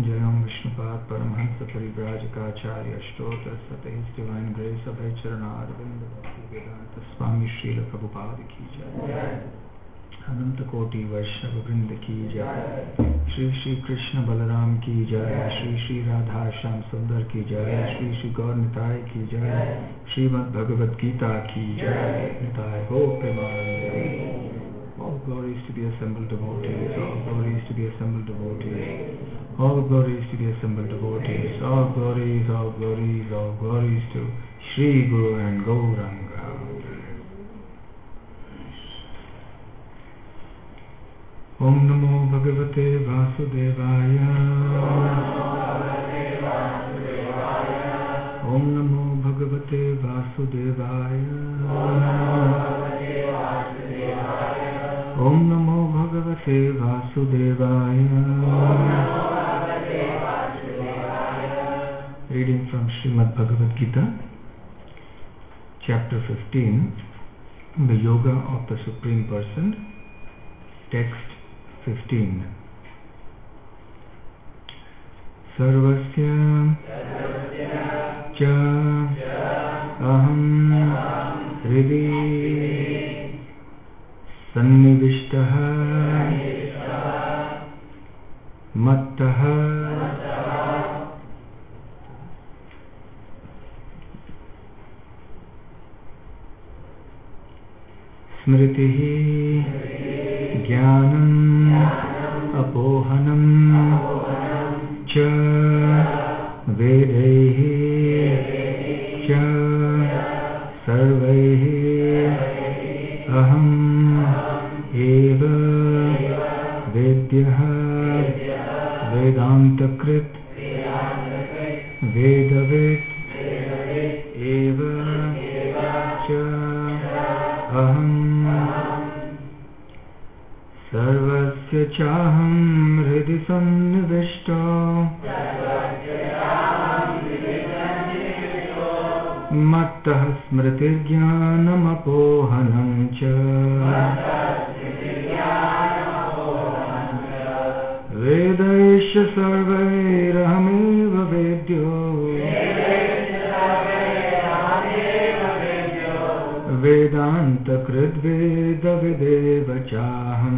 Jayam Vishnupad Paramahansa Parivrajakaacharya Ashtotra His Divine Grace of Charanarvinda Bhakti Vedanta Swami Srila Prabhupada Ki Jai Ananta Koti Vaishnava Vrinda Ki Jai Shri Shri Krishna Balaram Ki Jai Shri Shri Radha Shyam Sundar Ki Jai Shri Shri Gaur Nitai Ki Jai Srimad Bhagavad Gita Ki Jai Nitai Ho Premanande. All glories to the assembled devotees, all glories to the assembled devotees, all glories to the assembled devotees, all glories, all glories, all glories to Shri Guru and Gauranga. Om Namo Bhagavate Vasudevaya. Om Namo Bhagavate Vasudevaya. Om Namo Bhagavate Vasudevaya. Reading from Srimad Bhagavad Gita, Chapter 15, The Yoga of the Supreme Person, Text 15. Sarvasya cha aham hridi sannivishtaha mattaha smritihi jnanam apohanam cha vedaihi cha sarvaihi aham eva vedyah vedantakrit vedavet eva cha aham sarvasya chaham hridi sannivishto mattah smritirjnanam apohanam cha vedaisha sarvairahameva vedyo Vedanta krit veda videva chaham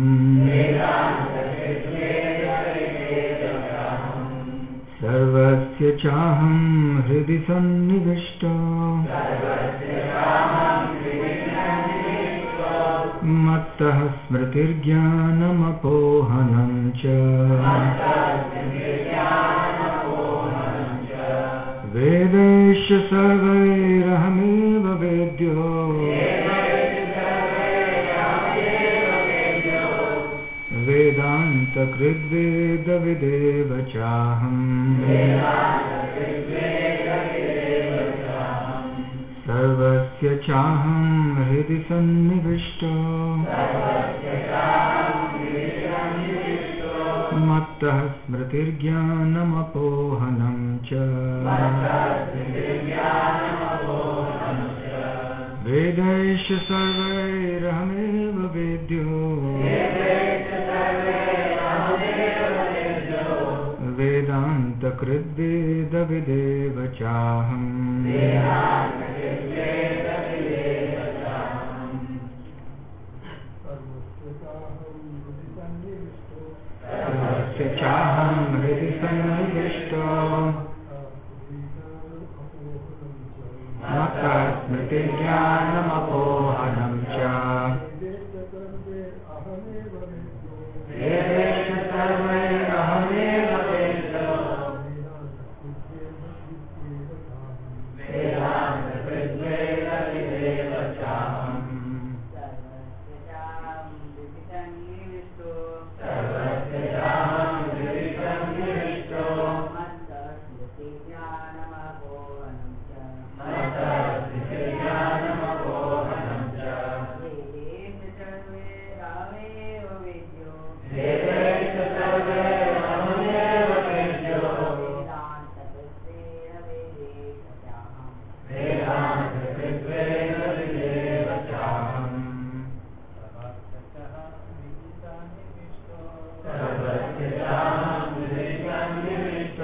Sarvasya chaham hridi sannivishto Mattah smritirjnanam apohanam cha Vedesha sarvairahameva vedyo Vedanta krit veda videva chaham Sarvasya chaham hridi sannivishto Mattah smritirjnanam apohanam cha Vedesha sarvairahameva vedyo Vedanta krit veda videva chaham Sarvasya chaham hridi sannivishto Mattah smritirjnanam apohanam cha Vedesha sarvairahameva vedyo Vedanta krit veda videva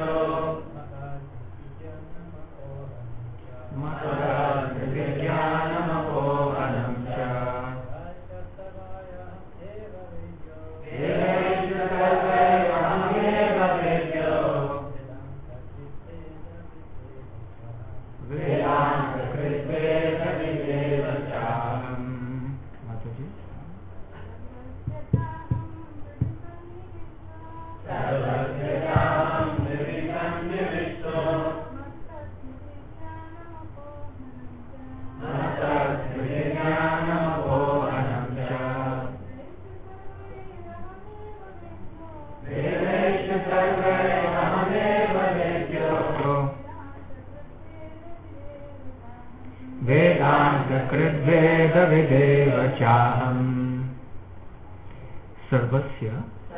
Sarvasya,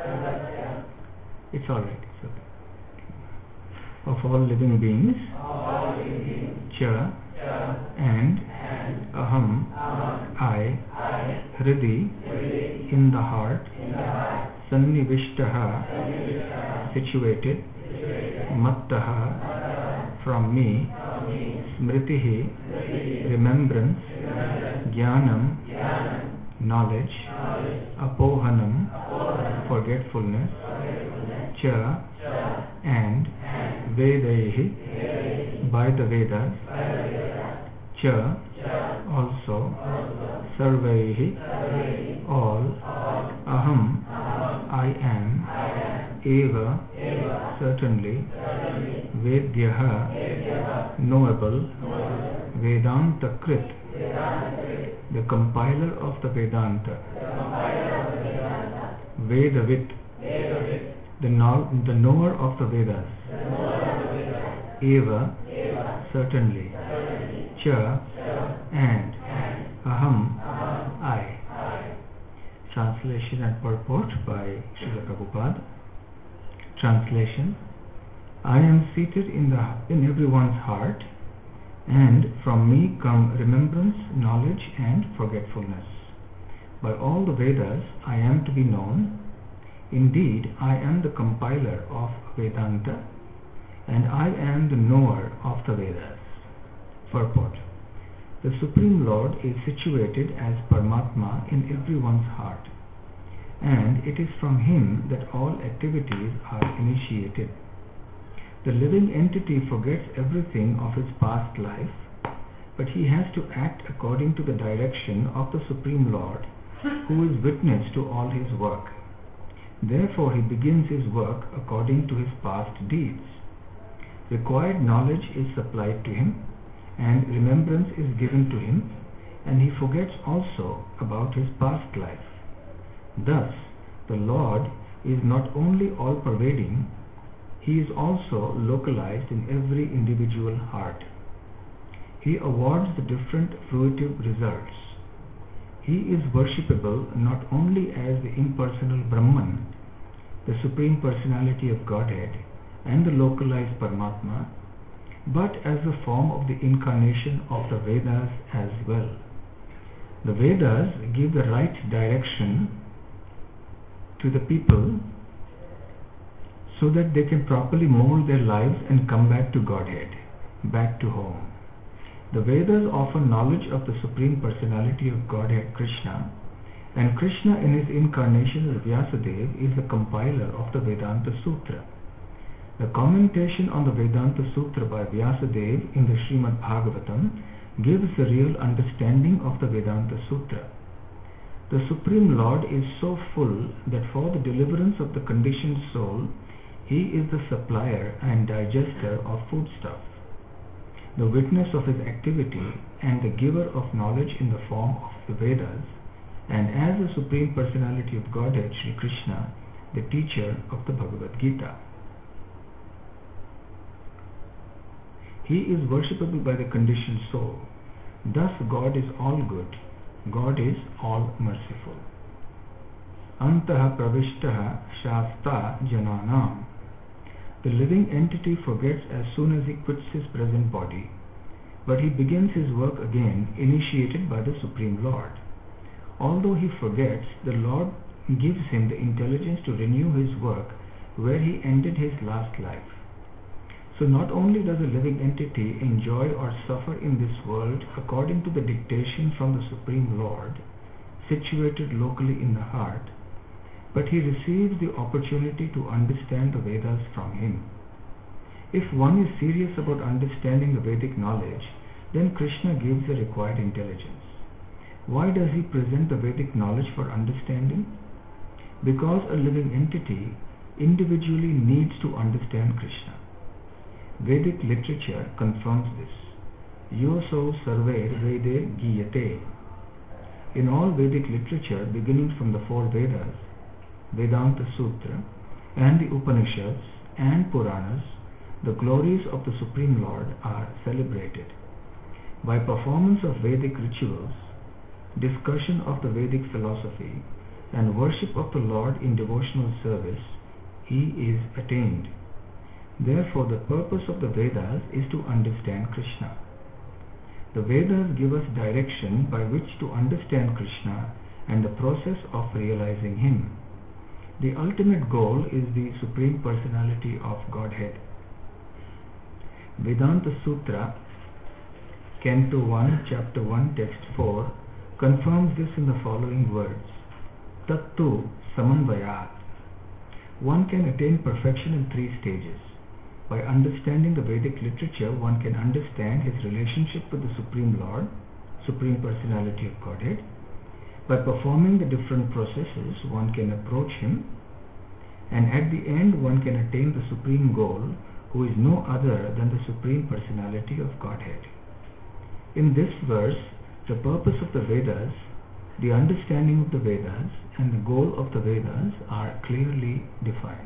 it's alright, it's okay. Of all living beings, Cha and Aham, I, Hridi, in the heart, Sannivishtaha, situated, Mattaha, from me, Smritihi, remembrance, Jnanam, knowledge, Apohanam, forgetfulness, Cha, and Vedaihi, by the Vedas, Cha, also, Sarvaihi, all, Aham, I am, Eva, certainly, Vedyaha, knowable, Vedanta Krit, the compiler of the Vedanta, Vedavit, the knower of the Vedas, Eva, certainly, Cha, and Aham, I. Translation and purport by Srila Prabhupada. Translation: I am seated in everyone's heart, and from me come remembrance, knowledge, and forgetfulness. By all the Vedas I am to be known. Indeed, I am the compiler of Vedanta, and I am the knower of the Vedas. Purport: the Supreme Lord is situated as Paramatma in everyone's heart, and it is from Him that all activities are initiated. The living entity forgets everything of his past life, but he has to act according to the direction of the Supreme Lord, who is witness to all his work. Therefore he begins his work according to his past deeds. Required knowledge is supplied to him, and remembrance is given to him, and he forgets also about his past life. Thus, the Lord is not only all-pervading, He is also localized in every individual heart. He awards the different fruitive results. He is worshipable not only as the impersonal Brahman, the Supreme Personality of Godhead, and the localized Paramatma, but as the form of the incarnation of the Vedas as well. The Vedas give the right direction to the people so that they can properly mold their lives and come back to Godhead, back to home. The Vedas offer knowledge of the Supreme Personality of Godhead Krishna, and Krishna in his incarnation as Vyasadeva is the compiler of the Vedanta Sutra. The commentation on the Vedanta Sutra by Vyasadeva in the Srimad Bhagavatam gives the real understanding of the Vedanta Sutra. The Supreme Lord is so full that for the deliverance of the conditioned soul, He is the supplier and digester of foodstuff, the witness of His activity, and the giver of knowledge in the form of the Vedas, and as the Supreme Personality of Godhead, Sri Krishna, the teacher of the Bhagavad Gita. He is worshipable by the conditioned soul. Thus God is all good. God is all merciful. Antaha pravishtaha shasta jananam. The living entity forgets as soon as he quits his present body, but he begins his work again, initiated by the Supreme Lord. Although he forgets, the Lord gives him the intelligence to renew his work where he ended his last life. So not only does a living entity enjoy or suffer in this world according to the dictation from the Supreme Lord, situated locally in the heart, but he receives the opportunity to understand the Vedas from him. If one is serious about understanding the Vedic knowledge, then Krishna gives the required intelligence. Why does he present the Vedic knowledge for understanding? Because a living entity individually needs to understand Krishna. Vedic literature confirms this. Yoso sarver vede giyate. In all Vedic literature, beginning from the four Vedas, Vedanta Sutra, and the Upanishads and Puranas, the glories of the Supreme Lord are celebrated. By performance of Vedic rituals, discussion of the Vedic philosophy, and worship of the Lord in devotional service, he is attained. Therefore, the purpose of the Vedas is to understand Krishna. The Vedas give us direction by which to understand Krishna and the process of realizing him. The ultimate goal is the Supreme Personality of Godhead. Vedanta Sutra, Canto 1, Chapter 1, Text 4, confirms this in the following words. Tattu Samanvayat. One can attain perfection in three stages. By understanding the Vedic literature, one can understand his relationship with the Supreme Lord, Supreme Personality of Godhead. By performing the different processes, one can approach him, and at the end one can attain the supreme goal, who is no other than the Supreme Personality of Godhead. In this verse, the purpose of the Vedas, the understanding of the Vedas, and the goal of the Vedas are clearly defined.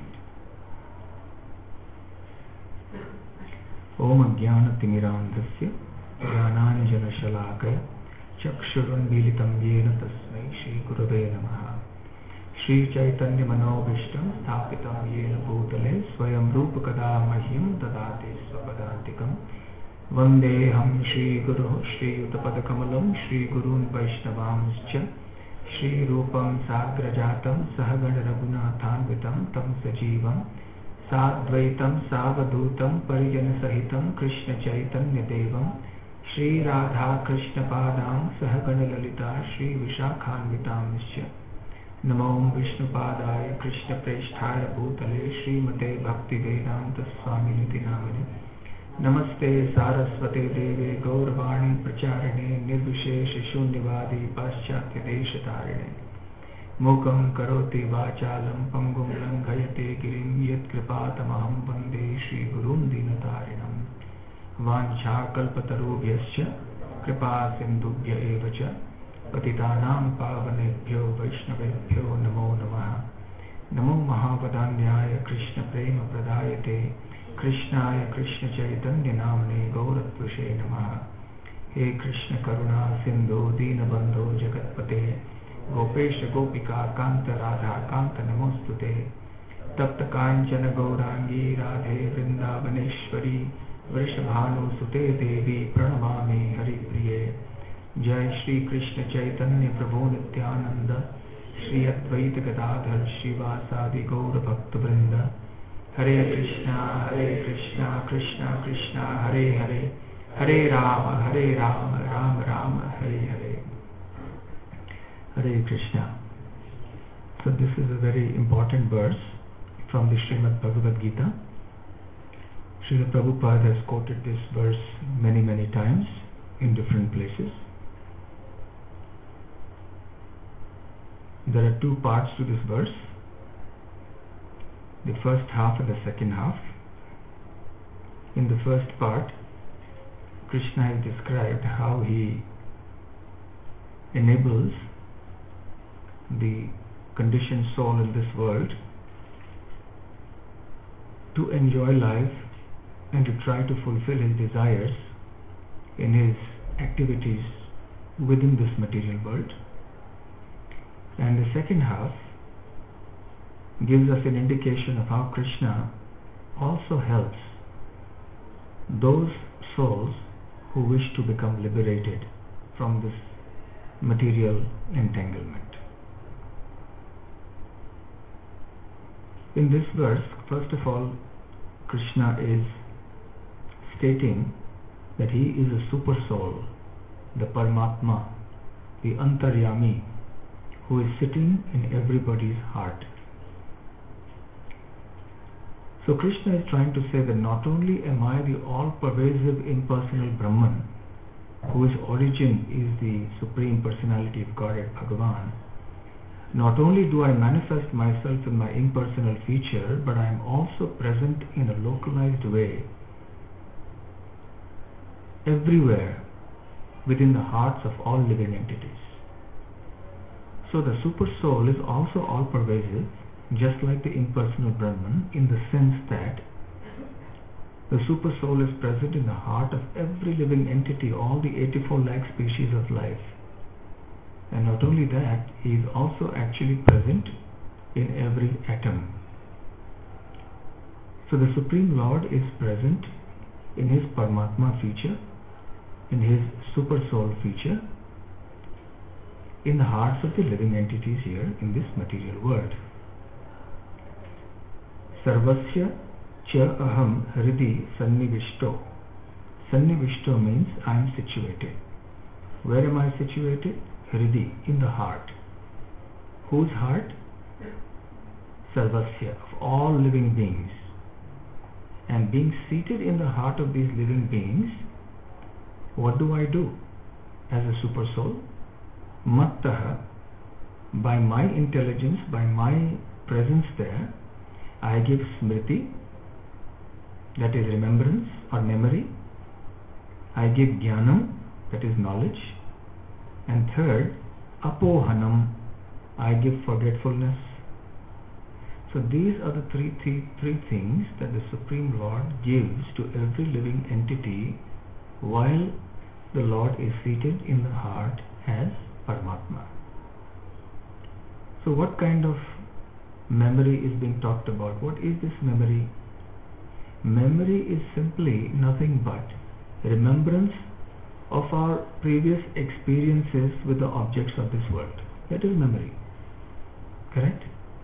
Om Ajnana Timirandhasya Jnananjana Shalakaya Chakshurunmilitam Yena Tasmai Shri Gurave Namaha. Shri Chaitanya Manobhishtam Sthapitam Yena Bhutale Swayam Rupakada Mahyam Dadate Swapadantikam Vandeham Shri Guru Shri Uttapadakamalam Shri Gurun Vaishnavamscha Shri Rupam Sagrajatam Sahagana Raghunathanvitam Tam Sajivam Sadvaitam Savadutam Parijana Sahitam Krishna Chaitanya Devam Shri Radha Krishna Padam Sahagana Lalita Shri Vishakhanvitamscha Namo Vishnu Padaya Krishna Preshthaya Bhutale Shri Mate Bhakti Vedanta Swami Niti Namine Namaste Saraswate Deve Gauravani Pracharine Nirvishesha Shunyavadi Paschatya Deshatarine Mukam Karoti Vachalam Pangum Langhayate Girim Yat Kripatamaham Vande Shri Gurun Dinatarinam Vancha Kalpatarubhyascha Kripa Sindhubhya Evacha Patitanam Pavanebhyo Vaishnavebhyo Namo Namaha Namo Mahavadanyaya Krishna Prema Pradayate Krishnaya Krishna Chaitanya Namane Gauratvushe Namaha. He Krishna Karuna Sindhu Dinabandho Jagatpate Gopesha Gopika Kanta Radha Kanta Namostute Tapta Kanchana Gaurangi Radhe Vrindavaneshwari Vrishabhanu Sute Devi Pranamami Hari Priye. Jai Shri Krishna Chaitanya Prabhu Nityananda Shri Advaita Gadadhar Shivasadi Gaura Bhakta Vrinda. Hare Krishna, Krishna Krishna, Hare Hare, Hare Rama, Rama Rama, Hare Hare. Hare Krishna. So this is a very important verse from the Srimad Bhagavad Gita. Srila Prabhupada has quoted this verse many times in different places. There are two parts to this verse. The first half and the second half. In the first part, Krishna has described how he enables the conditioned soul in this world to enjoy life and to try to fulfill his desires in his activities within this material world. And the second half gives us an indication of how Krishna also helps those souls who wish to become liberated from this material entanglement. In this verse, first of all, Krishna is stating that he is a super soul, the Paramatma, the Antaryami, who is sitting in everybody's heart. So Krishna is trying to say that not only am I the all-pervasive impersonal Brahman, whose origin is the Supreme Personality of Godhead, Bhagavan, not only do I manifest myself in my impersonal feature, but I am also present in a localized way everywhere within the hearts of all living entities. So the Super Soul is also all-pervasive, just like the impersonal Brahman, in the sense that the Super Soul is present in the heart of every living entity, all the 84 lakh species of life. And not only that, he is also actually present in every atom. So the Supreme Lord is present in his Paramatma feature, in his Super Soul feature, in the hearts of the living entities here in this material world. Sarvasya cha aham hridi sannivishto. Sannivishto means I am situated. Where am I situated? Hridi, in the heart. Whose heart? Sarvasya, of all living beings. And being seated in the heart of these living beings, what do I do as a super soul? Mattaha, by my intelligence, by my presence there, I give smriti, that is remembrance or memory. I give jnanam, that is knowledge. And third, apohanam, I give forgetfulness. So these are the three things that the Supreme Lord gives to every living entity while the Lord is seated in the heart as Paramatma. So what kind of memory is being talked about? What is this memory? Memory is simply nothing but remembrance of our previous experiences with the objects of this world. That is memory. Correct?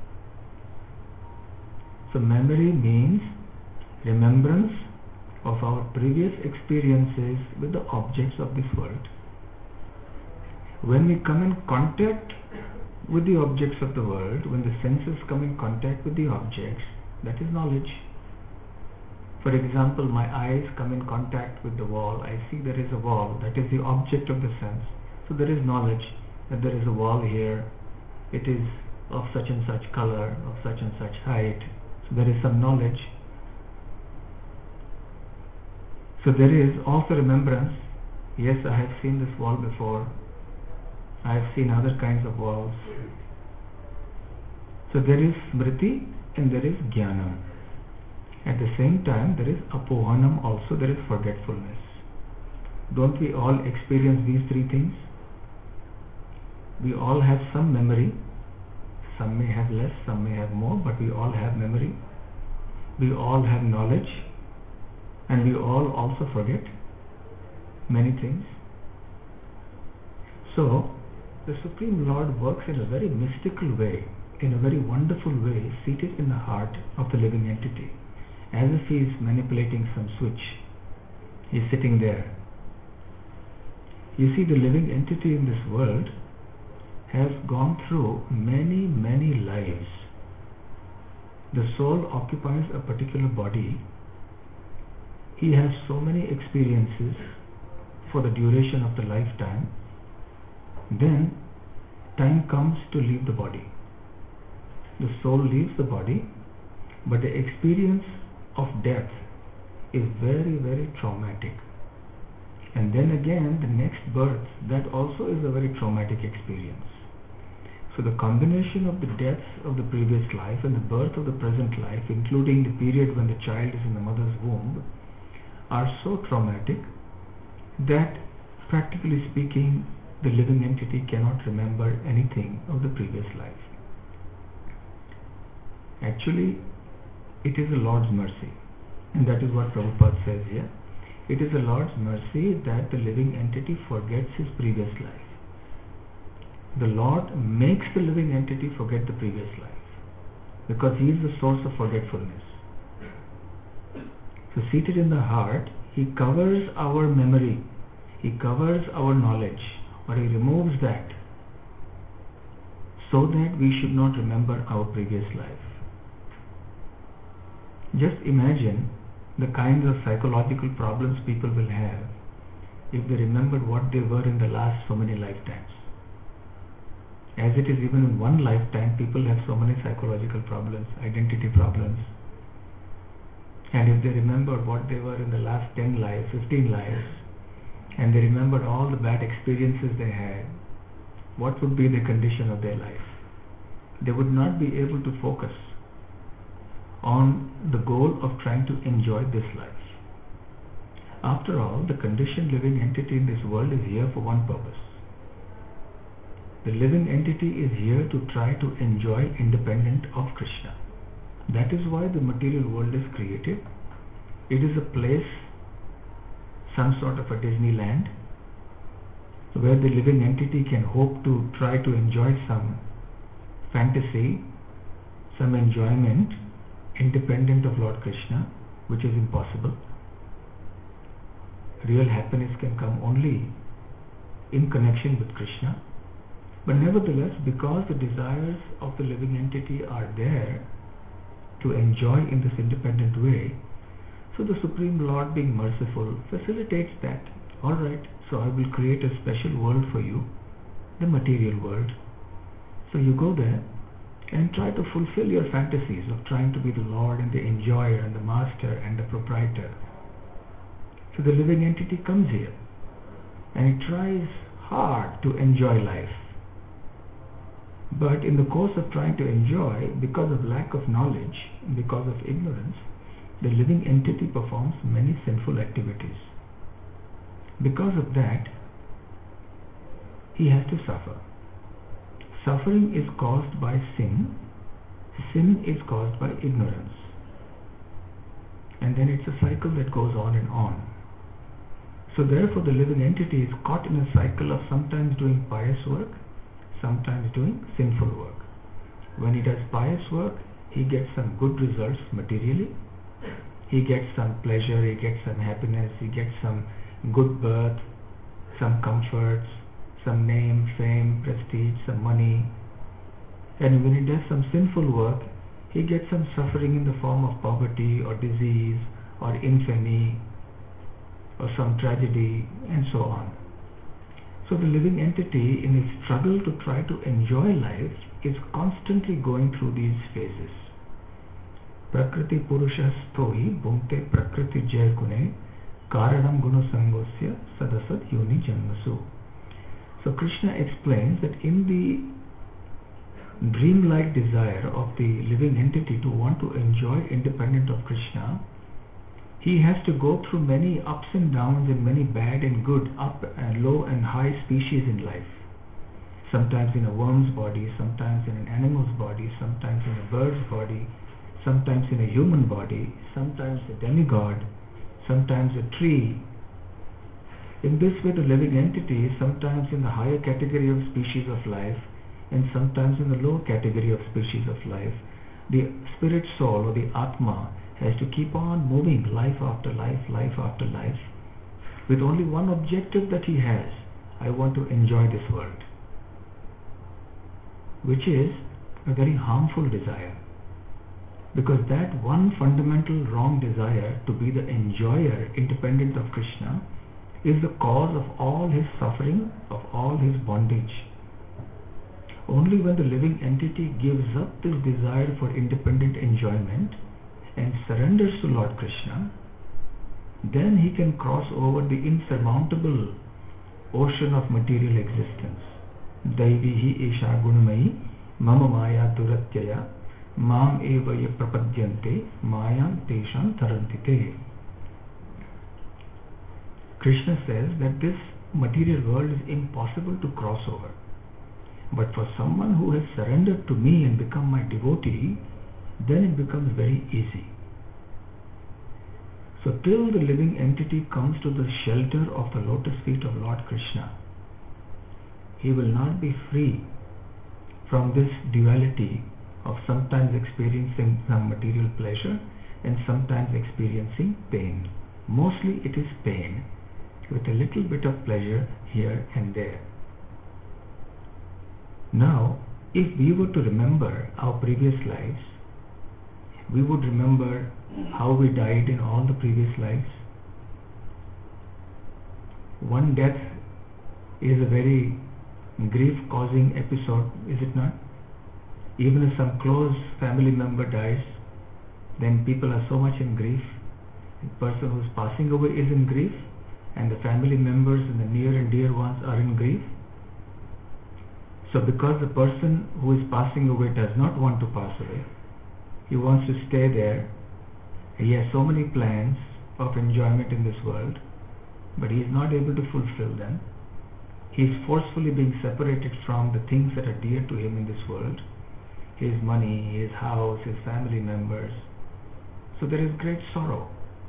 So memory means remembrance of our previous experiences with the objects of this world. When we come in contact with the objects of the world, when the senses come in contact with the objects, that is knowledge. For example, my eyes come in contact with the wall. I see there is a wall. That is the object of the sense. So there is knowledge that there is a wall here. It is of such and such color, of such and such height. So there is some knowledge. So there is also remembrance. Yes, I have seen this wall before. I have seen other kinds of walls. So there is smriti and there is jnanam. At the same time, there is apohanam also, there is forgetfulness. Don't we all experience these three things? We all have some memory. Some may have less, some may have more, but we all have memory. We all have knowledge. And we all also forget many things. So, the Supreme Lord works in a very mystical way, in a very wonderful way, seated in the heart of the living entity, as if he is manipulating some switch. He is sitting there. You see, the living entity in this world has gone through many, many lives. The soul occupies a particular body. He has so many experiences for the duration of the lifetime. Then time comes to leave the body. The soul leaves the body, but the experience of death is very, very traumatic. And then again, the next birth, that also is a very traumatic experience. So the combination of the deaths of the previous life and the birth of the present life, including the period when the child is in the mother's womb, are so traumatic that, practically speaking, the living entity cannot remember anything of the previous life. Actually, it is the Lord's mercy, and that is what Prabhupada says here. It is the Lord's mercy that the living entity forgets his previous life. The Lord makes the living entity forget the previous life, because he is the source of forgetfulness. So seated in the heart, he covers our memory, he covers our knowledge, or he removes that so that we should not remember our previous life. Just imagine the kinds of psychological problems people will have if they remembered what they were in the last so many lifetimes. As it is, even in one lifetime, people have so many psychological problems, identity problems. And if they remembered what they were in the last 10 lives, 15 lives, and they remembered all the bad experiences they had, what would be the condition of their life? They would not be able to focus on the goal of trying to enjoy this life. After all, the conditioned living entity in this world is here for one purpose. The living entity is here to try to enjoy independent of Krishna. That is why the material world is created. It is a place, some sort of a Disneyland, where the living entity can hope to try to enjoy some fantasy, some enjoyment independent of Lord Krishna, which is impossible. Real happiness can come only in connection with Krishna. But nevertheless, because the desires of the living entity are there to enjoy in this independent way, so the Supreme Lord, being merciful, facilitates that. Alright, so I will create a special world for you, the material world. So you go there and try to fulfill your fantasies of trying to be the Lord and the enjoyer and the master and the proprietor. So the living entity comes here and it tries hard to enjoy life. But in the course of trying to enjoy, because of lack of knowledge, because of ignorance, the living entity performs many sinful activities. Because of that, he has to suffer. Suffering is caused by sin. Sin is caused by ignorance. And then it's a cycle that goes on and on. So therefore the living entity is caught in a cycle of sometimes doing pious work, sometimes doing sinful work. When he does pious work, he gets some good results materially. He gets some pleasure, he gets some happiness, he gets some good birth, some comforts, some name, fame, prestige, some money. And when he does some sinful work, he gets some suffering in the form of poverty or disease or infamy or some tragedy and so on. So the living entity, in its struggle to try to enjoy life, is constantly going through these phases. Prakriti Purusha Stohi Bhunte Prakriti Jai Gune Karanam Guna Sangosya Sadasat Yoni Janmasu. So Krishna explains that in the dreamlike desire of the living entity to want to enjoy independent of Krishna, he has to go through many ups and downs and many bad and good, up and low and high species in life. Sometimes in a worm's body, sometimes in an animal's body, sometimes in a bird's body, sometimes in a human body, sometimes a demigod, sometimes a tree. In this way, the living entity is sometimes in the higher category of species of life and sometimes in the lower category of species of life. The spirit soul or the Atma has to keep on moving life after life, life after life, with only one objective that he has: I want to enjoy this world, which is a very harmful desire. Because that one fundamental wrong desire to be the enjoyer independent of Krishna is the cause of all his suffering, of all his bondage. Only when the living entity gives up this desire for independent enjoyment and surrenders to Lord Krishna, then he can cross over the insurmountable ocean of material existence. Daivihi Isha Gunamayi Mama Maya Duratyaya Mam eva ye prapadyante mayam tesham tarantite. Krishna says that this material world is impossible to cross over. But for someone who has surrendered to me and become my devotee, then it becomes very easy. So till the living entity comes to the shelter of the lotus feet of Lord Krishna, he will not be free from this duality of sometimes experiencing some material pleasure and sometimes experiencing pain. Mostly it is pain with a little bit of pleasure here and there. Now, if we were to remember our previous lives, we would remember how we died in all the previous lives. One death is a very grief-causing episode, is it not? Even if some close family member dies, then people are so much in grief. The person who is passing away is in grief, and the family members and the near and dear ones are in grief. So because the person who is passing away does not want to pass away, he wants to stay there. He has so many plans of enjoyment in this world, but he is not able to fulfill them. He is forcefully being separated from the things that are dear to him in this world, his money, his house, his family members. So there is great sorrow.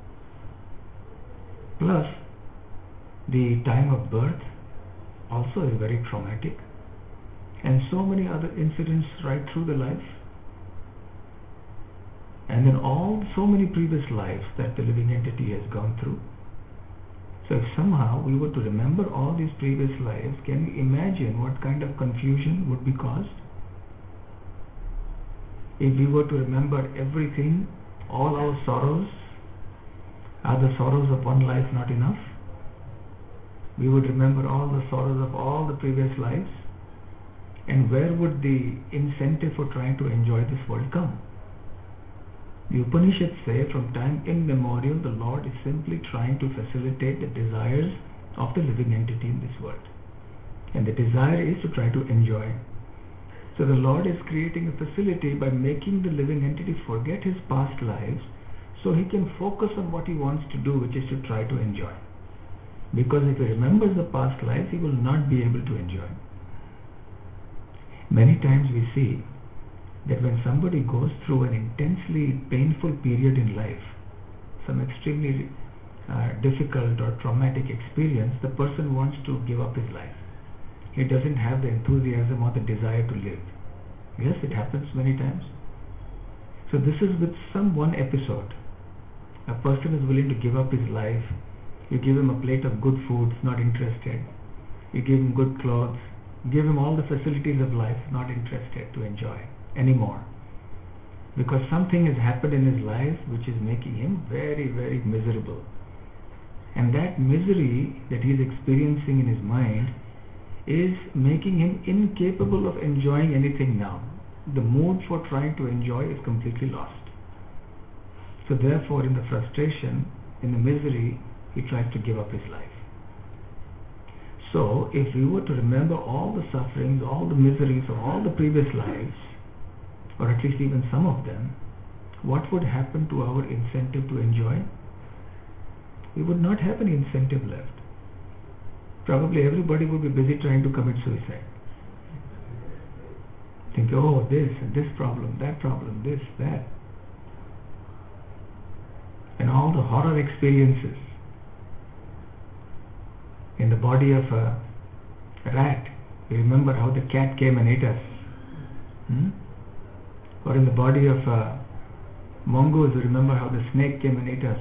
Plus, the time of birth also is very traumatic, and so many other incidents right through the life, and then so many previous lives that the living entity has gone through. So if somehow we were to remember all these previous lives, can you imagine what kind of confusion would be caused? If we were to remember everything, all our sorrows, are the sorrows of one life not enough? We would remember all the sorrows of all the previous lives, and where would the incentive for trying to enjoy this world come? The Upanishads say from time immemorial the Lord is simply trying to facilitate the desires of the living entity in this world, and the desire is to try to enjoy. So the Lord is creating a facility by making the living entity forget his past lives so he can focus on what he wants to do, which is to try to enjoy. Because if he remembers the past lives, he will not be able to enjoy. Many times we see that when somebody goes through an intensely painful period in life, some extremely difficult or traumatic experience, the person wants to give up his life. He doesn't have the enthusiasm or the desire to live. Yes, it happens many times. So this is with some one episode. A person is willing to give up his life. You give him a plate of good food, not interested. You give him good clothes, give him all the facilities of life, not interested to enjoy anymore. Because something has happened in his life which is making him very, very miserable. And that misery that he is experiencing in his mind is making him incapable of enjoying anything now. The mood for trying to enjoy is completely lost. So therefore, in the frustration, in the misery, he tries to give up his life. So if we were to remember all the sufferings, all the miseries of all the previous lives, or at least even some of them, what would happen to our incentive to enjoy? We would not have any incentive left. Probably everybody would be busy trying to commit suicide. Think, oh, this and this problem, this, that. And all the horror experiences in the body of a rat. You remember how the cat came and ate us. Or in the body of a mongoose, you remember how the snake came and ate us.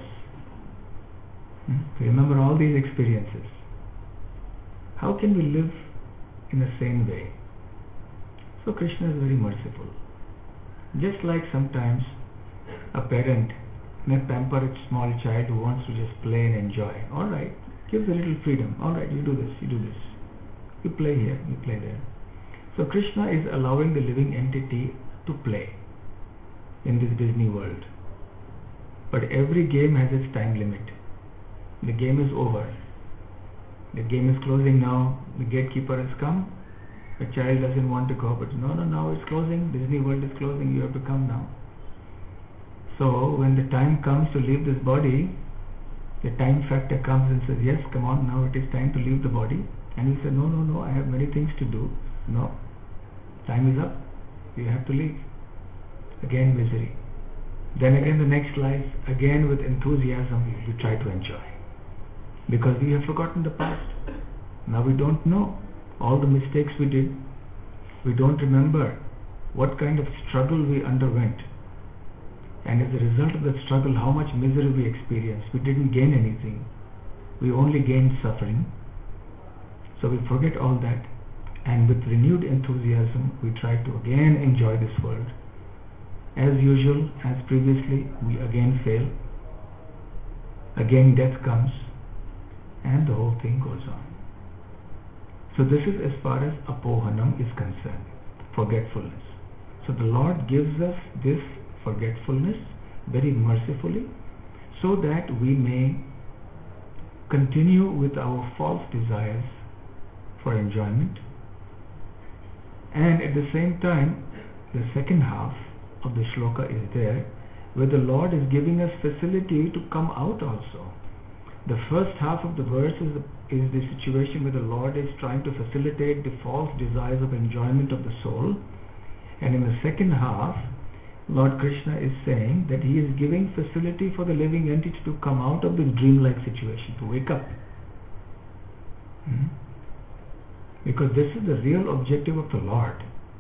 You remember all these experiences. How can we live in the same way? So Krishna is very merciful. Just like sometimes a parent may pamper its small child who wants to just play and enjoy. Alright, gives a little freedom. Alright, you do this, you do this. You play here, you play there. So Krishna is allowing the living entity to play in this Disney world. But every game has its time limit. The game is over. The game is closing now. The gatekeeper has come. The child doesn't want to go, but no, now it's closing. Disney World is closing. You have to come now. So when the time comes to leave this body, the time factor comes and says, yes, come on, now it is time to leave the body. And you say, no, I have many things to do. No, time is up. You have to leave. Again misery. Then again the next life, again with enthusiasm, you try to enjoy. Because we have forgotten the past. Now we don't know all the mistakes we did. We don't remember what kind of struggle we underwent. And as a result of that struggle, how much misery we experienced. We didn't gain anything. We only gained suffering. So we forget all that, and with renewed enthusiasm we try to again enjoy this world. As usual, as previously, we again fail. Again death comes, and the whole thing goes on. So this is as far as apohanam is concerned, forgetfulness. So the Lord gives us this forgetfulness very mercifully, so that we may continue with our false desires for enjoyment, and at the same time the second half of the shloka is there, where the Lord is giving us facility to come out also. The first half of the verse is the situation where the Lord is trying to facilitate the false desires of enjoyment of the soul, and in the second half Lord Krishna is saying that he is giving facility for the living entity to come out of this dreamlike situation, to wake up. Because this is the real objective of the Lord.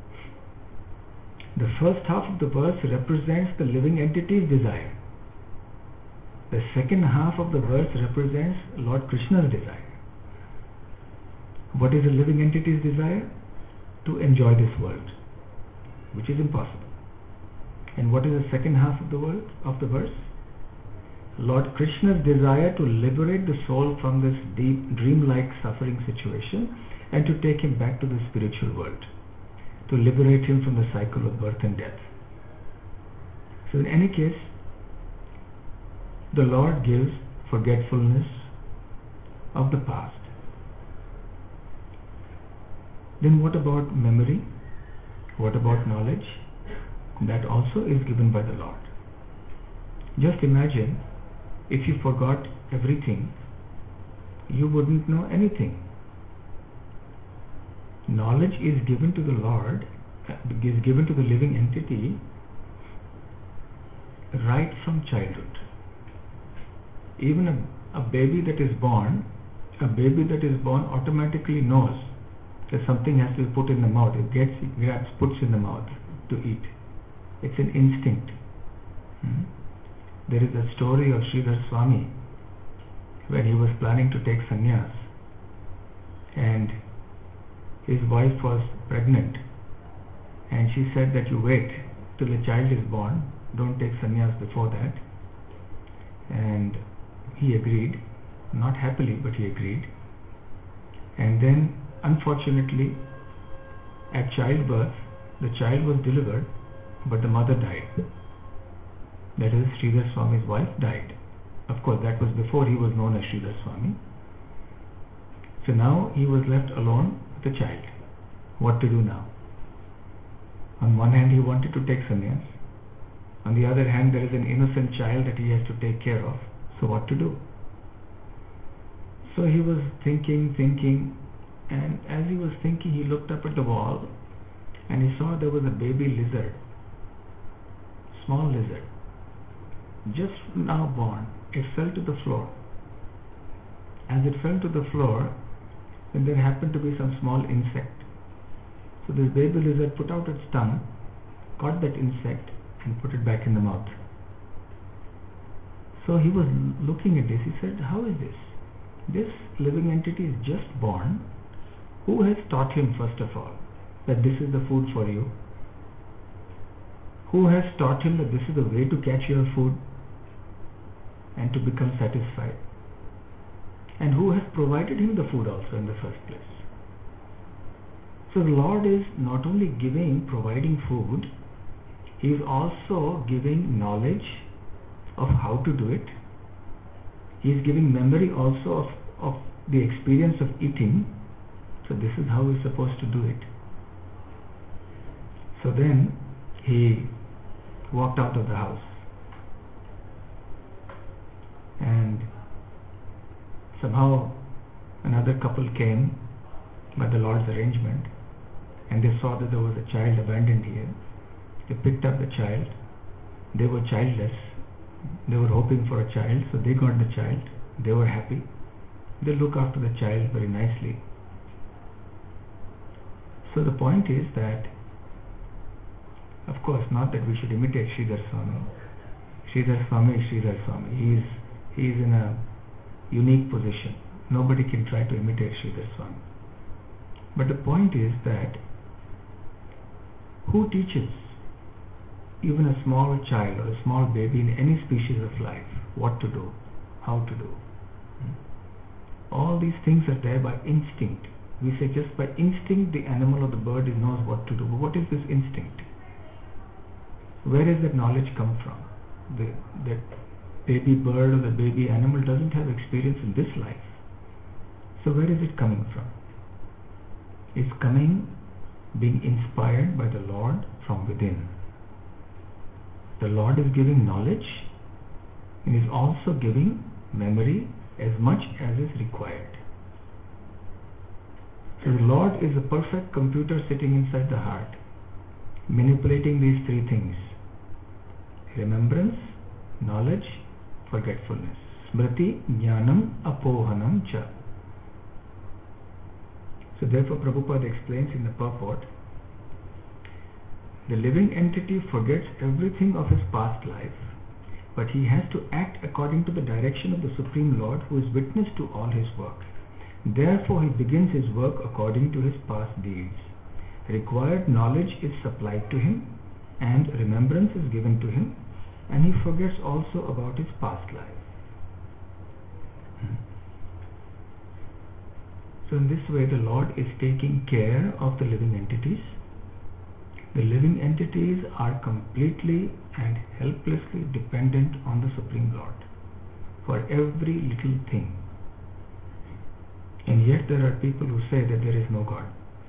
The first half of the verse represents the living entity's desire. The second half of the verse represents Lord Krishna's desire. What is the living entity's desire? To enjoy this world, which is impossible. And what is the second half of the verse? Lord Krishna's desire to liberate the soul from this deep, dreamlike suffering situation and to take him back to the spiritual world, to liberate him from the cycle of birth and death. So in any case, the Lord gives forgetfulness of the past. Then what about memory? What about knowledge? That also is given by the Lord. Just imagine, if you forgot everything, you wouldn't know anything. Knowledge is given to the Lord, is given to the living entity right from childhood. Even a baby that is born automatically knows that something has to be put in the mouth. It grabs, puts in the mouth to eat. It's an instinct. There is a story of Sridhar Swami when he was planning to take sannyas, and his wife was pregnant, and she said that you wait till the child is born, don't take sannyas before that. And he agreed, not happily, but he agreed. And then unfortunately at childbirth the child was delivered, but the mother died. That is, Sridhar Swami's wife died. Of course, that was before he was known as Sridhar Swami. So now he was left alone with the child. What to do now? On one hand, he wanted to take sannyas. On the other hand, there is an innocent child that he has to take care of. So what to do? So he was thinking, and as he was thinking, he looked up at the wall and he saw there was a baby lizard, small lizard, just now born. It fell to the floor. As it fell to the floor, then there happened to be some small insect. So this baby lizard put out its tongue, caught that insect and put it back in the mouth. So he was looking at this. He said, how is this? This living entity is just born. Who has taught him, first of all, that this is the food for you? Who has taught him that this is the way to catch your food and to become satisfied? And who has provided him the food also in the first place? So the Lord is not only providing food, He is also giving knowledge of how to do it. He is giving memory also of the experience of eating. So this is how we are supposed to do it. So then he walked out of the house, and somehow another couple came by the Lord's arrangement, and they saw that there was a child abandoned here. They picked up the child. They were childless. They were hoping for a child, so they got the child. They were happy. They look after the child very nicely. So the point is that, of course, not that we should imitate Sridhar Swami, Sridhar Swami is Sridhar Swami. He is in a unique position. Nobody can try to imitate Sridhar Swami. But the point is that who teaches even a small child or a small baby in any species of life what to do, how to do? All these things are there by instinct. We say just by instinct the animal or the bird knows what to do. But what is this instinct? Where does that knowledge come from? The baby bird or the baby animal doesn't have experience in this life. So where is it coming from? It's coming, being inspired by the Lord from within. The Lord is giving knowledge and is also giving memory as much as is required. So the Lord is a perfect computer sitting inside the heart, manipulating these three things: remembrance, knowledge, forgetfulness. Smriti, jnanam, apohanam cha. So therefore Prabhupada explains in the purport, the living entity forgets everything of his past life, but he has to act according to the direction of the Supreme Lord, who is witness to all his work. Therefore he begins his work according to his past deeds. Required knowledge is supplied to him, and remembrance is given to him, and he forgets also about his past life. So in this way the Lord is taking care of the living entities. The living entities are completely and helplessly dependent on the Supreme Lord for every little thing. And yet there are people who say that there is no God.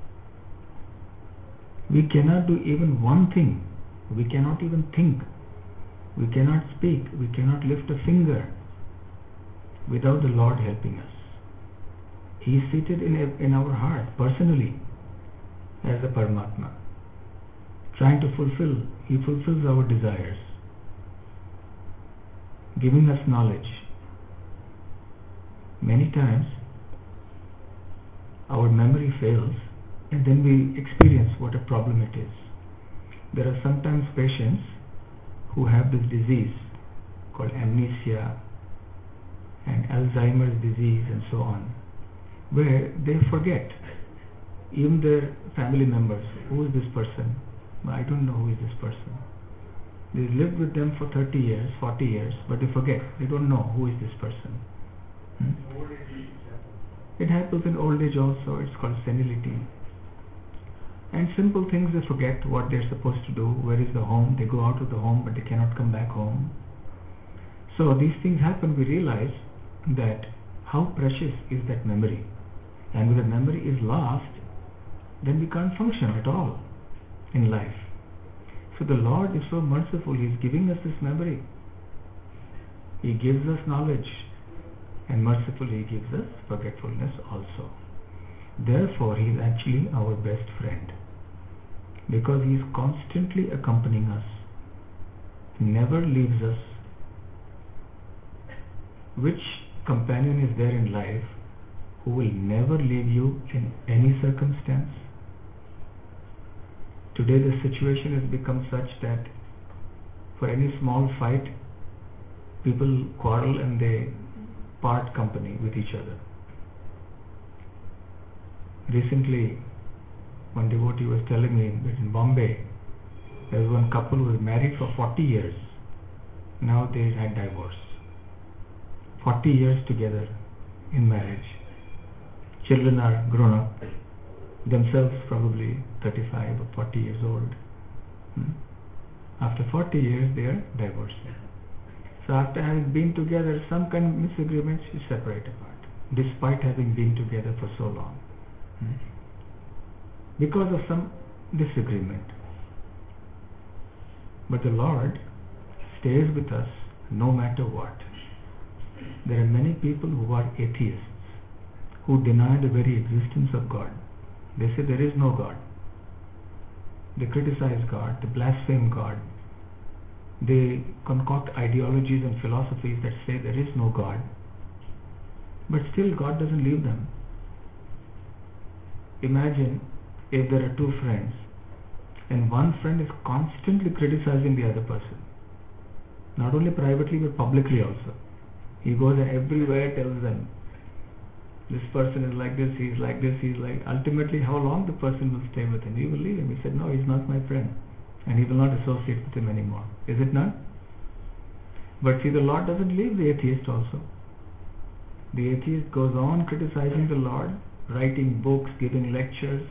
We cannot do even one thing. We cannot even think. We cannot speak. We cannot lift a finger without the Lord helping us. He is seated in our heart personally as the Paramatma, trying to fulfill. He fulfills our desires, giving us knowledge. Many times our memory fails, and then we experience what a problem it is. There are sometimes patients who have this disease called amnesia and Alzheimer's disease and so on, where they forget even their family members. Who is this person? I don't know who is this person. They lived with them for 30 years, 40 years, but they forget. They don't know who is this person. It happens in old age also. It's called senility. And simple things they forget what they're supposed to do. Where is the home? They go out of the home, but they cannot come back home. So these things happen. We realize that how precious is that memory. And when the memory is lost, then we can't function at all in life. So the Lord is so merciful. He is giving us this memory. He gives us knowledge, and mercifully He gives us forgetfulness also. Therefore He is actually our best friend, because He is constantly accompanying us, never leaves us. Which companion is there in life who will never leave you in any circumstance? Today the situation has become such that for any small fight, people quarrel and they part company with each other. Recently, one devotee was telling me that in Bombay, there was one couple who was married for 40 years. Now they had divorced. 40 years together in marriage. Children are grown up, themselves probably 35 or 40 years old. After 40 years they are divorced. So after having been together, some kind of misagreements, you separate apart, despite having been together for so long. Because of some disagreement. But the Lord stays with us no matter what. There are many people who are atheists, who deny the very existence of God. They say there is no God. They criticize God, they blaspheme God. They concoct ideologies and philosophies that say there is no God. But still God doesn't leave them. Imagine if there are two friends and one friend is constantly criticizing the other person. Not only privately but publicly also. He goes and everywhere tells them, this person is like this, he is like this, he is like... Ultimately, how long the person will stay with him? He will leave him. He said, no, he is not my friend. And he will not associate with him anymore. Is it not? But see, the Lord doesn't leave the atheist also. The atheist goes on criticizing the Lord, writing books, giving lectures.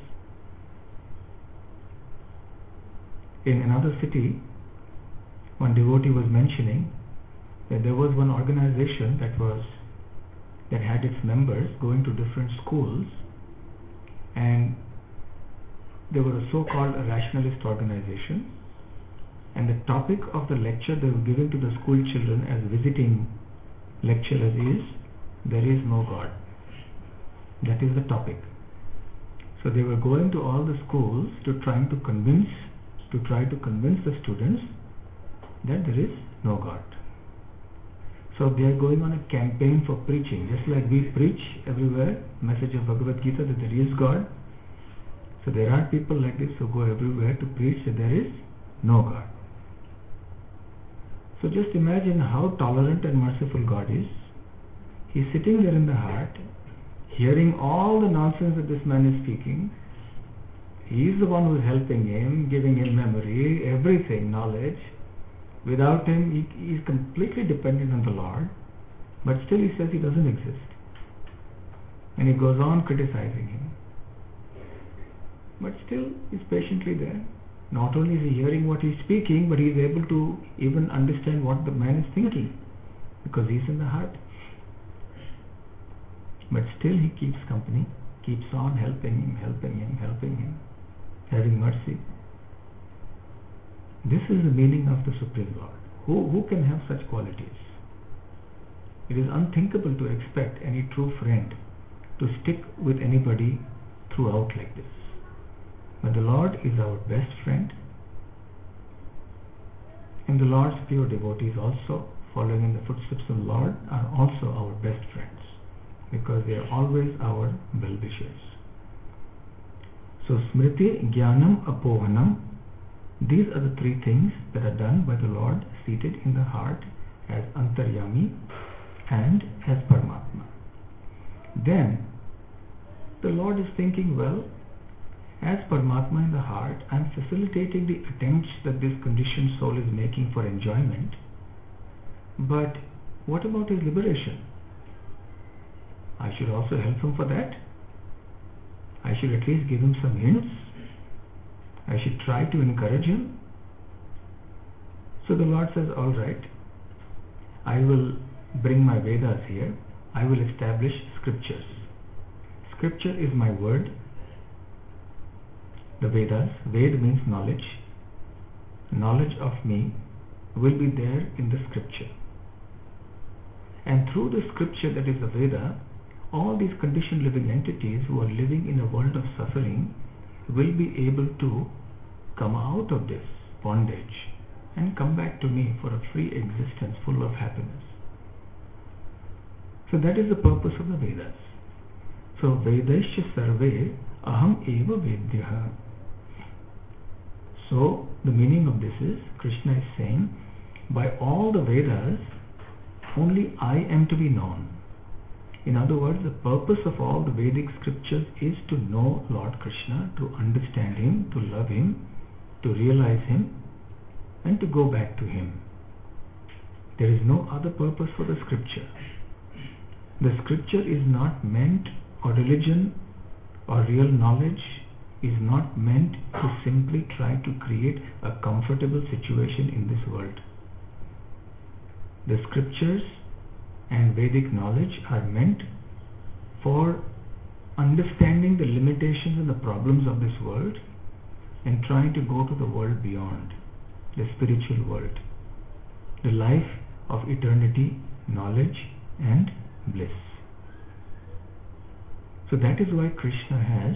In another city, one devotee was mentioning that there was one organization that had its members going to different schools, and they were a so-called rationalist organization, and the topic of the lecture they were giving to the school children as visiting lecturers is, there is no God. That is the topic. So they were going to all the schools to try to convince the students that there is no God. So they are going on a campaign for preaching, just like we preach everywhere, message of Bhagavad Gita that there is God. So there are people like this who go everywhere to preach that there is no God. So just imagine how tolerant and merciful God is. He is sitting there in the heart, hearing all the nonsense that this man is speaking. He is the one who is helping him, giving him memory, everything, knowledge. Without him, he is completely dependent on the Lord, but still he says he doesn't exist. And he goes on criticizing him. But still he is patiently there. Not only is he hearing what he is speaking, but he is able to even understand what the man is thinking, because he is in the heart. But still he keeps company, keeps on helping him, having mercy. This is the meaning of the Supreme Lord. Who can have such qualities? It is unthinkable to expect any true friend to stick with anybody throughout like this. But the Lord is our best friend, and the Lord's pure devotees also, following in the footsteps of the Lord, are also our best friends, because they are always our well-wishers. So Smriti, Jnanam, Apohanam, these are the three things that are done by the Lord seated in the heart as Antaryami and as Paramatma. Then the Lord is thinking, well, as Paramatma in the heart, I am facilitating the attempts that this conditioned soul is making for enjoyment. But what about his liberation? I should also help him for that. I should at least give him some hints. I should try to encourage him. So the Lord says, all right, I will bring my Vedas here. I will establish scriptures. Scripture is my word. The Vedas, Ved means knowledge. Knowledge of me will be there in the scripture. And through the scripture that is the Veda, all these conditioned living entities who are living in a world of suffering will be able to come out of this bondage and come back to me for a free existence full of happiness. So that is the purpose of the Vedas. So Vedasya Sarve Aham Eva Vedyaha. So the meaning of this is, Krishna is saying, by all the Vedas, only I am to be known. In other words, the purpose of all the Vedic scriptures is to know Lord Krishna, to understand him, to love him, to realize him, and to go back to him. There is no other purpose for the scripture. The scripture is not meant, or religion or real knowledge is not meant to simply try to create a comfortable situation in this world. The scriptures and Vedic knowledge are meant for understanding the limitations and the problems of this world and trying to go to the world beyond, the spiritual world, the life of eternity, knowledge and bliss. So that is why Krishna has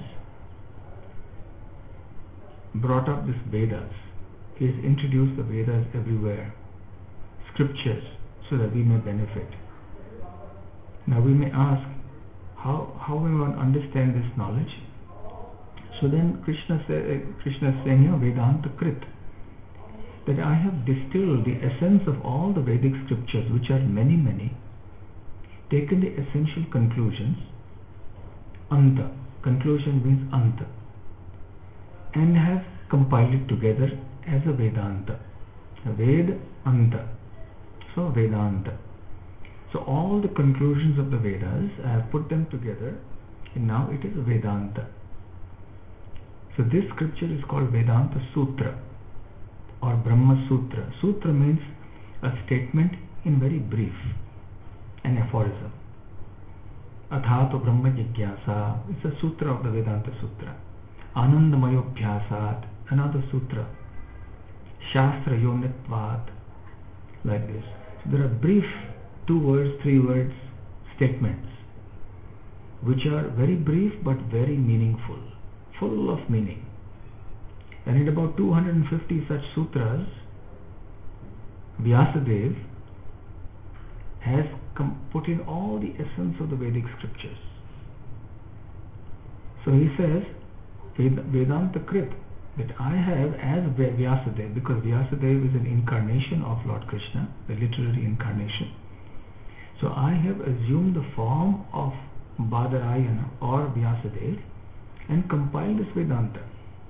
brought up this Vedas. He has introduced the Vedas everywhere, scriptures, so that we may benefit. Now we may ask, how will one understand this knowledge? So then Krishna is saying here, Vedanta Krit. that I have distilled the essence of all the Vedic scriptures, which are many, many, taken the essential conclusions, anta, conclusion means anta, and have compiled it together as a Vedanta. Ved anta. So Vedanta. So all the conclusions of the Vedas, I have put them together, and now it is Vedanta. So this scripture is called Vedanta Sutra or Brahma Sutra. Sutra means a statement in very brief, an aphorism. Athato Brahma Jigyasa, it's a sutra of the Vedanta Sutra. Anandamayobhyasat, another sutra. Shastra Yonitvat, like this. So there are brief 2 words, 3 words statements, which are very brief but very meaningful, full of meaning. And in about 250 such sutras, Vyasadeva has put in all the essence of the Vedic scriptures. So he says, Vedanta Krit, that I have as Vyasadeva, because Vyasadeva is an incarnation of Lord Krishna, the literary incarnation. So I have assumed the form of Badarayana or Vyasadeva and compiled this Vedanta.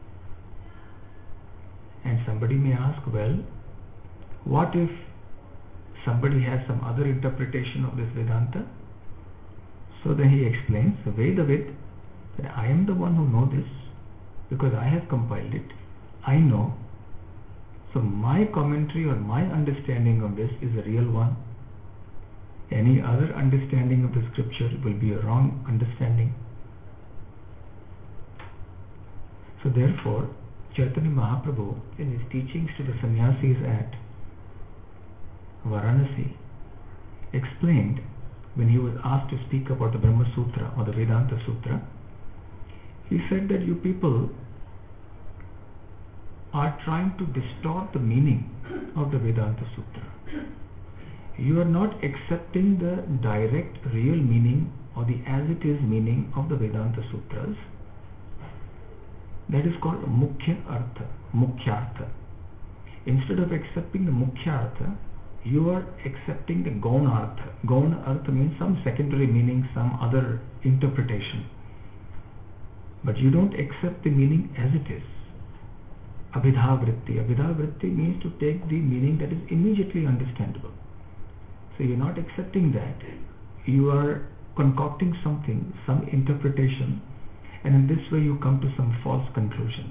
And somebody may ask, well, what if somebody has some other interpretation of this Vedanta? So then he explains, Vedavid, that I am the one who know this, because I have compiled it. I know. So my commentary or my understanding of this is a real one. Any other understanding of the scripture will be a wrong understanding. So therefore, Chaitanya Mahaprabhu, in his teachings to the sannyasis at Varanasi, explained, when he was asked to speak about the Brahma Sutra or the Vedanta Sutra, he said that you people are trying to distort the meaning of the Vedanta Sutra. You are not accepting the direct, real meaning or the as-it-is meaning of the Vedanta Sutras. That is called Mukhya Artha, Mukhyartha. Instead of accepting the Mukhyartha, you are accepting the Gaunartha. Gaunartha means some secondary meaning, some other interpretation. But you don't accept the meaning as it is. Abhidhavritti. Abhidhavritti means to take the meaning that is immediately understandable. So you're not accepting that. You are concocting something, some interpretation, and in this way you come to some false conclusions.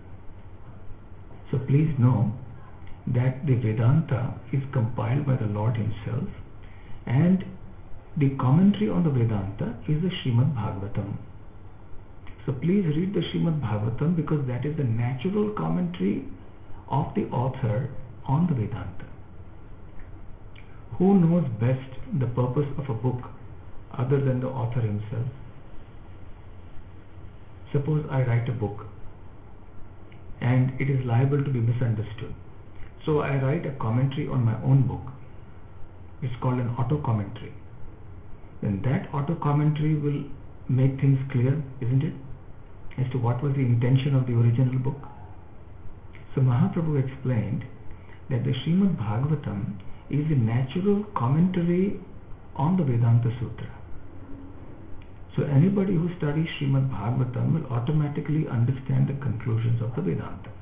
So please know that the Vedanta is compiled by the Lord Himself, and the commentary on the Vedanta is the Srimad Bhagavatam. So please read the Srimad Bhagavatam, because that is the natural commentary of the author on the Vedanta. Who knows best the purpose of a book other than the author himself? Suppose I write a book and it is liable to be misunderstood. So I write a commentary on my own book. It's called an auto-commentary. Then that auto-commentary will make things clear, isn't it? As to what was the intention of the original book. So Mahaprabhu explained that the Srimad Bhagavatam is the natural commentary on the Vedanta Sutra. So anybody who studies Srimad Bhagavatam will automatically understand the conclusions of the Vedanta.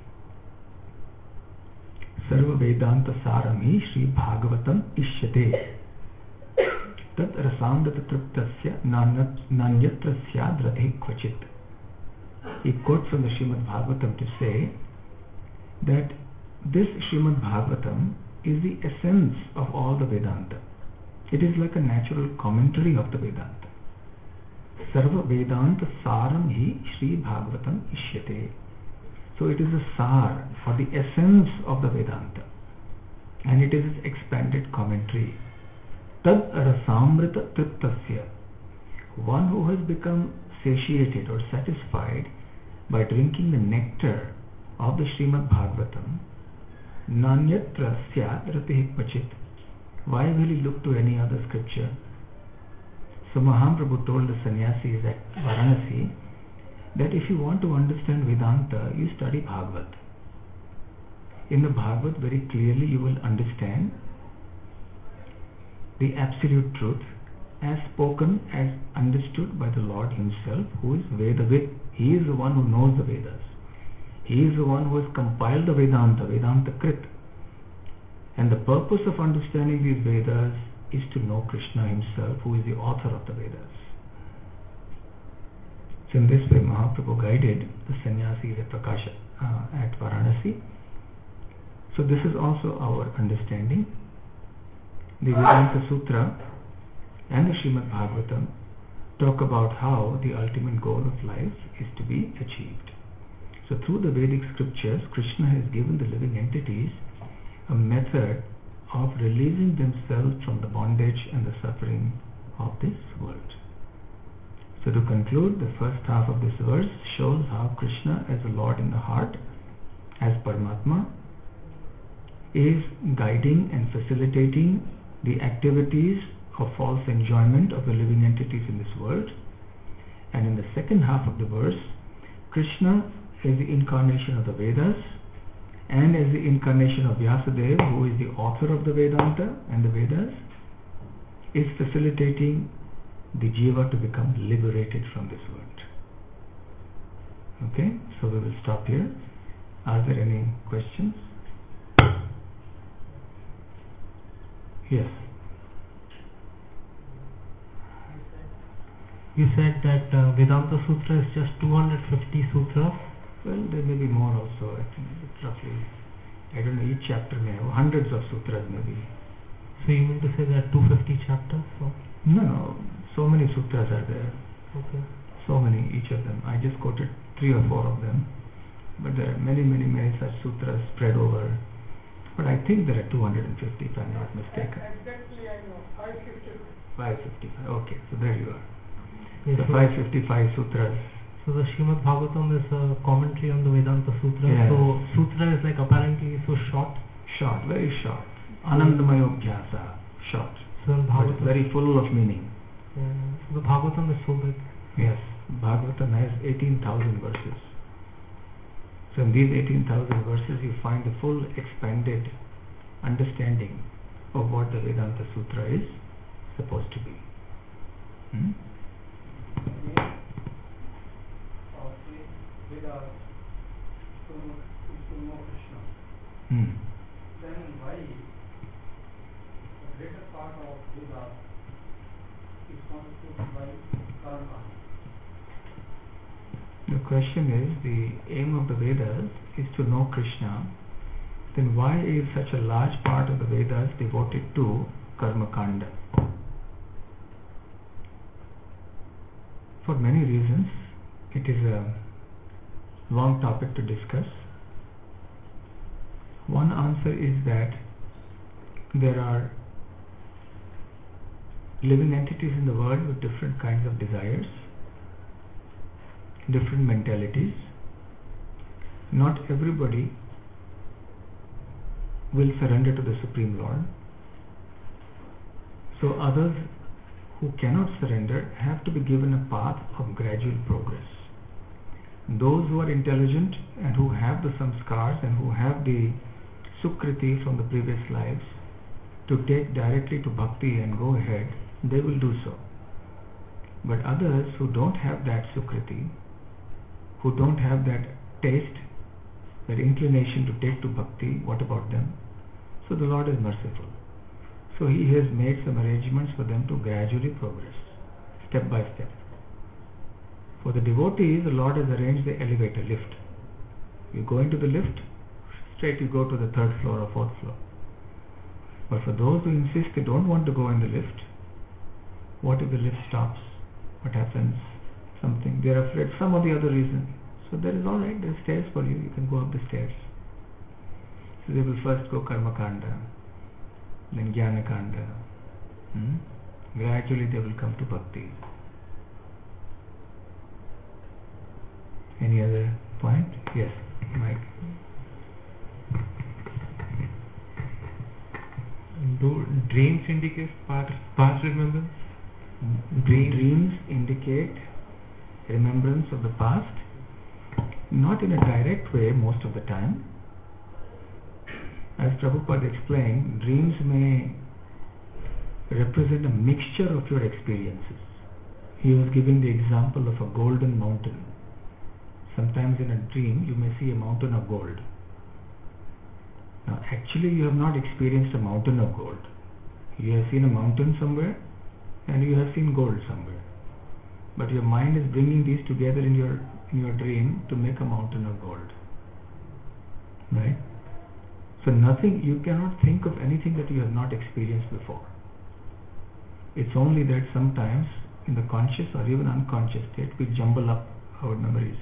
Sarva Vedanta Sarami Sri Bhagavatam Ishyate Tat Rasamrata Triptasya Nanyatra Syadrathe Kvachit. He quotes from the Srimad Bhagavatam to say that this Srimad Bhagavatam is the essence of all the Vedanta. It is like a natural commentary of the Vedanta. Sarva Vedanta Saram Hi Sri Bhagavatam Ishyate. So it is a sar, or the essence of the Vedanta, and it is its expanded commentary. Tad Rasamrita Triptasya. One who has become satiated or satisfied by drinking the nectar of the Srimad Bhagavatam, Nanyatra Syat Ratih Kvachit. Why will he look to any other scripture? So Mahaprabhu told the sannyasis at Varanasi that if you want to understand Vedanta, you study Bhagavad. In the Bhagavad, very clearly you will understand the absolute truth as spoken, as understood by the Lord Himself, who is Vedavid. He is the one who knows the Vedas. He is the one who has compiled the Vedanta, Vedanta Krit. And the purpose of understanding these Vedas is to know Krishna Himself, who is the author of the Vedas. So in this way, Mahaprabhu guided the sannyasis at Prakasha at Varanasi. So this is also our understanding. The Vedanta Sutra and the Srimad Bhagavatam talk about how the ultimate goal of life is to be achieved. So through the Vedic scriptures, Krishna has given the living entities a method of releasing themselves from the bondage and the suffering of this world. So to conclude, the first half of this verse shows how Krishna as the Lord in the heart, as Paramatma, is guiding and facilitating the activities of false enjoyment of the living entities in this world. And in the second half of the verse, Krishna is the incarnation of the Vedas and as the incarnation of Vyasadeva, who is the author of the Vedanta and the Vedas, is facilitating the Jiva to become liberated from this world. Okay, so we will stop here. Are there any questions? Yes. You said that Vedanta Sutra is just 250 sutras. Well, there may be more also. I think it's roughly, I don't know, each chapter may have hundreds of sutras maybe. So you mean to say there are 250 chapters? Or? No, so many sutras are there. Okay. So many, each of them. I just quoted 3 or 4 of them. But there are many such sutras spread over. But I think there are 250 if I'm not mistaken. Exactly, I know. 555. 555. Okay, so there you are. Yes, The 555 sutras. So the Srimad Bhagavatam is a commentary on the Vedanta Sutra. Yes. So Sutra is like apparently so short. Short, very short. Anandamayobhyasa. Short. So in But it's Bhagavatam, very full of meaning. so the Bhagavatam is so big. Yes, Bhagavatam has 18,000 verses. So in these 18,000 verses you find the full expanded understanding of what the Vedanta Sutra is supposed to be. Then why the greater part of Vedas is constituted by karma? The question is, the aim of the Vedas is to know Krishna. Then why is such a large part of the Vedas devoted to Karma Kanda? For many reasons. It is a long topic to discuss. One answer is that there are living entities in the world with different kinds of desires, different mentalities. Not everybody will surrender to the Supreme Lord. So others who cannot surrender have to be given a path of gradual progress. Those who are intelligent and who have the samskars and who have the sukriti from the previous lives to take directly to bhakti and go ahead, they will do so. But others who don't have that sukriti, who don't have that taste, that inclination to take to bhakti, what about them? So the Lord is merciful. So He has made some arrangements for them to gradually progress, step by step. For the devotees, the Lord has arranged the elevator lift. You go into the lift, straight you go to the 3rd floor or 4th floor. But for those who insist they don't want to go in the lift, what if the lift stops? What happens? Something, they are afraid, some or the other reason. So there is alright, there are stairs for you, you can go up the stairs. So they will first go Karma Kanda, then Jnana Kanda. Gradually they will come to Bhakti. Any other point? Yes, Mike. Do dreams indicate past remembrance? Dreams indicate remembrance of the past, not in a direct way most of the time, As Prabhupada explained, dreams may represent a mixture of your experiences. He was giving the example of a golden mountain. Sometimes in a dream you may see a mountain of gold. Now actually you have not experienced a mountain of gold. You have seen a mountain somewhere and you have seen gold somewhere. But your mind is bringing these together in your dream to make a mountain of gold. Right? So you cannot think of anything that you have not experienced before. It's only that sometimes in the conscious or even unconscious state we jumble up our memories.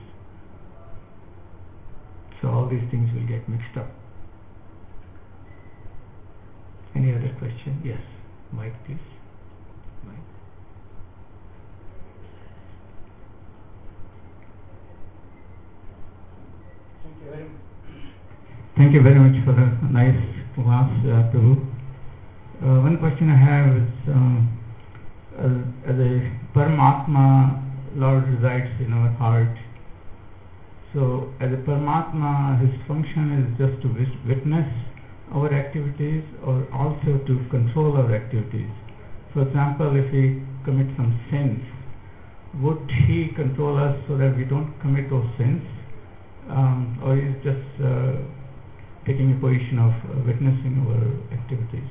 So all these things will get mixed up. Any other question? Yes. Mike, please. Mike. Thank you very much for the nice class, Prabhu. One question I have is, as a Paramatma, Lord resides in our heart. So, as a Paramatma, his function is just to witness our activities or also to control our activities. For example, if we commit some sins, would he control us so that we don't commit those sins? Or is just taking a position of witnessing our activities?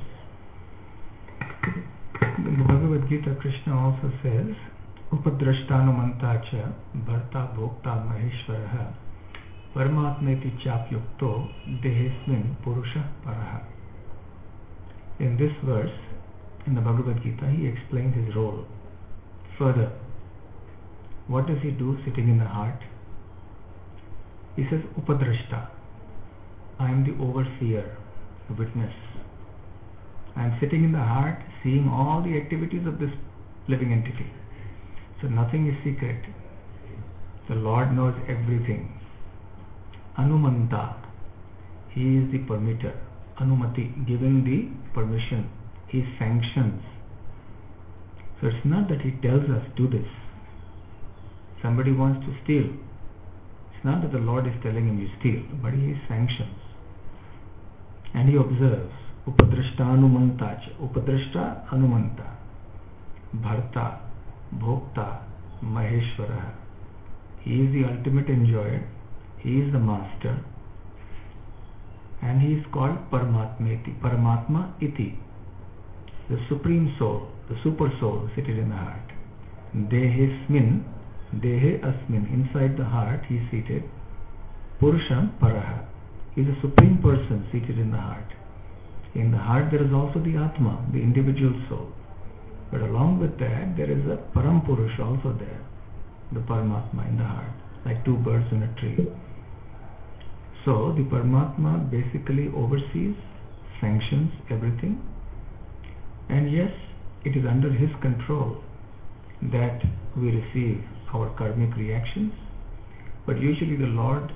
In the Bhagavad Gita, Krishna also says, Upadrashtanumantacha Bharta Bhokta Maheshwaraha Paramatmeti Chapyukto Dehesmin Purusha Paraha. In this verse, in the Bhagavad Gita, he explains his role. Further, what does he do sitting in the heart? He says, Upadrashta. I am the overseer, the witness. I am sitting in the heart, seeing all the activities of this living entity. So nothing is secret. The Lord knows everything. Anumanta. He is the permitter. Anumati, giving the permission. He sanctions. So it's not that he tells us, do this. Somebody wants to steal. It's not that the Lord is telling him you steal, but he sanctions. And he observes. Upadrashta anumantacha. Upadrashta anumanta. Bharta, Bhokta, Maheshwara. He is the ultimate enjoyer. He is the master. And he is called Paramatmeti. Paramatma iti. The supreme soul, the super soul seated in the heart. Dehesmin, Dehe asmin. Inside the heart he is seated. Purusham Paraha. He is a supreme person seated in the heart. In the heart there is also the Atma, the individual soul. But along with that there is a Param Purush also there, the Paramatma in the heart, like two birds in a tree. So the Paramatma basically oversees, sanctions everything, and yes, it is under his control that we receive our karmic reactions, but usually the Lord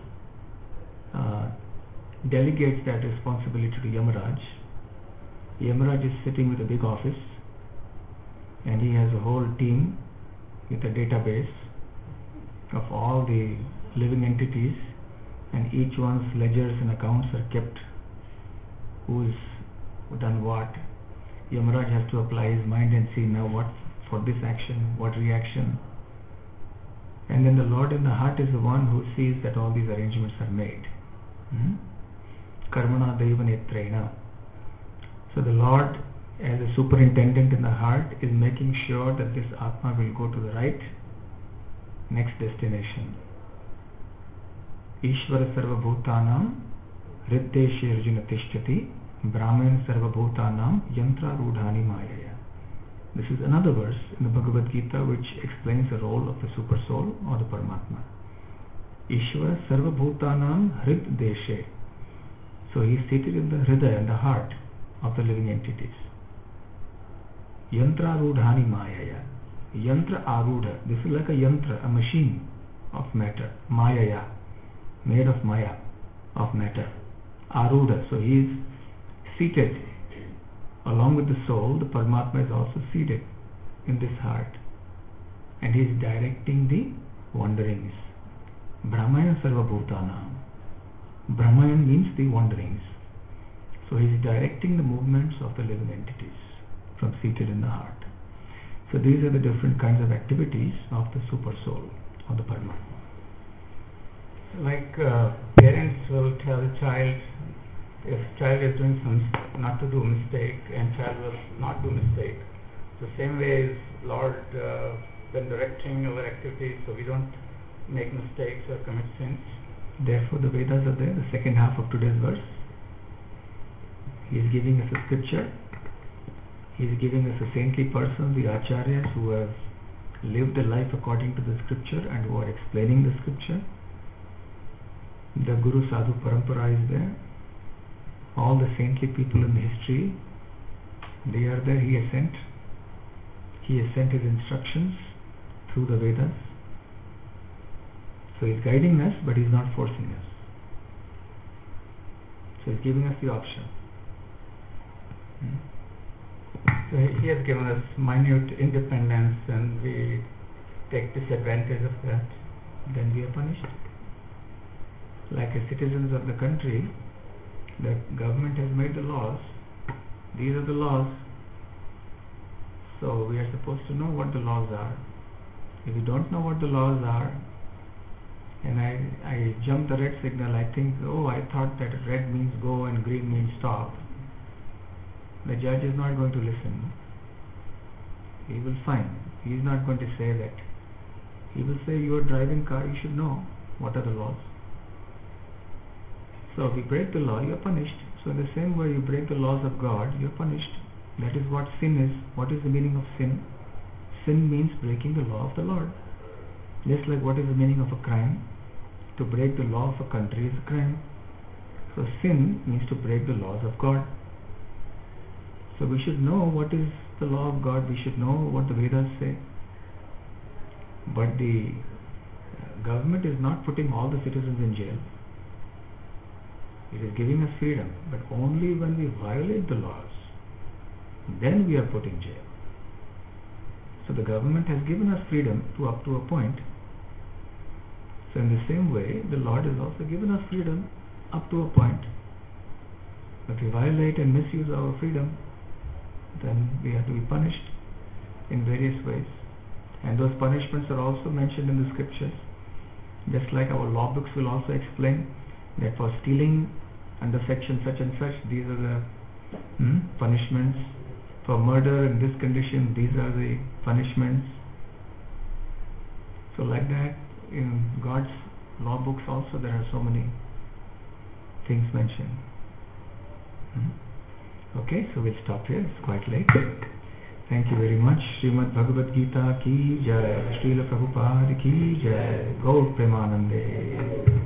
delegates that responsibility to Yamaraj. Yamaraj is sitting with a big office and he has a whole team with a database of all the living entities, and each one's ledgers and accounts are kept. Who's done what? Yamaraj has to apply his mind and see now what for this action, what reaction. And then the Lord in the heart is the one who sees that all these arrangements are made. Karmana Deva Netrena. So the Lord, as a superintendent in the heart, is making sure that this Atma will go to the right next destination. Ishvara Sarva Bhutanam Riddeshe Arjuna Tishtati Brahman Sarva Bhutanam Yantra Rudhani Mayaya. This is another verse in the Bhagavad Gita which explains the role of the super soul or the Paramatma. Ishvara Sarva Bhutanam Riddeshe. So he is seated in the Hridaya, in the heart of the living entities. Yantra Rudhani Mayaya. Yantra Arudha. This is like a yantra, a machine of matter. Mayaya. Made of Maya, of matter. Arudha. So he is seated. Along with the soul, the Paramatma is also seated in this heart. And he is directing the wanderings. Brahmaya Sarva Bhutanam. Brahmayan means the wanderings. So he is directing the movements of the living entities from seated in the heart. So these are the different kinds of activities of the super soul or the Paramatma. Like parents will tell the child, if child is doing not to do mistake, and child will not do mistake. The same way is Lord then directing our activities so we don't make mistakes or commit sins. Therefore the Vedas are there, the second half of today's verse. He is giving us a scripture. He is giving us a saintly person, the Acharyas, who have lived a life according to the scripture and who are explaining the scripture. The Guru Sadhu Parampara is there. All the saintly people in the history, they are there. He has sent his instructions through the Vedas. So he is guiding us, but he is not forcing us. So he is giving us the option. So he has given us minute independence, and we take disadvantage of that. Then we are punished. Like as citizens of the country, the government has made the laws. These are the laws. So we are supposed to know what the laws are. If we don't know what the laws are, and I jump the red signal, I think, oh, I thought that red means go and green means stop. The judge is not going to listen. He will fine. He is not going to say that. He will say, you are driving car, you should know what are the laws. So if you break the law, you are punished. So in the same way you break the laws of God, you are punished. That is what sin is. What is the meaning of sin? Sin means breaking the law of the Lord. Just like what is the meaning of a crime? To break the law of a country is a crime. So sin means to break the laws of God. So we should know what is the law of God. We should know what the Vedas say. But the government is not putting all the citizens in jail. It is giving us freedom, but only when we violate the laws, then we are put in jail. So the government has given us freedom to up to a point. So in the same way, the Lord has also given us freedom up to a point. If we violate and misuse our freedom, then we have to be punished in various ways. And those punishments are also mentioned in the scriptures. Just like our law books will also explain that for stealing under section such and such, these are the punishments. For murder in this condition, these are the punishments. So like that, in God's law books also there are so many things mentioned. Okay, so we'll stop here. It's quite late. Thank you very much. Srimad Bhagavad Gita ki jai. Srila Prabhupada ki jai. Gaur Premanande.